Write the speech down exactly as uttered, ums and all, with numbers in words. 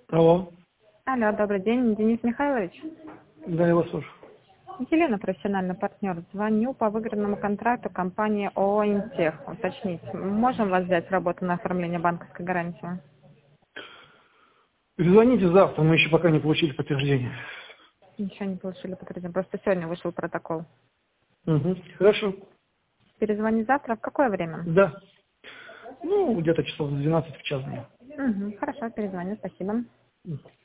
Алло. Алло, добрый день, Денис Михайлович. Да, я вас слушаю. Елена, профессиональный партнер. Звоню по выигранному контракту компании ООО «Интех». Уточнить, можем вас взять в работу на оформление банковской гарантии? Перезвоните завтра, мы еще пока не получили подтверждение. Ничего не получили подтверждение, просто сегодня вышел протокол. Угу. Хорошо. Перезвонить завтра в какое время? Да. Ну, где-то часов в двенадцать в час дня. Угу, хорошо, перезвоню, спасибо. Мгм.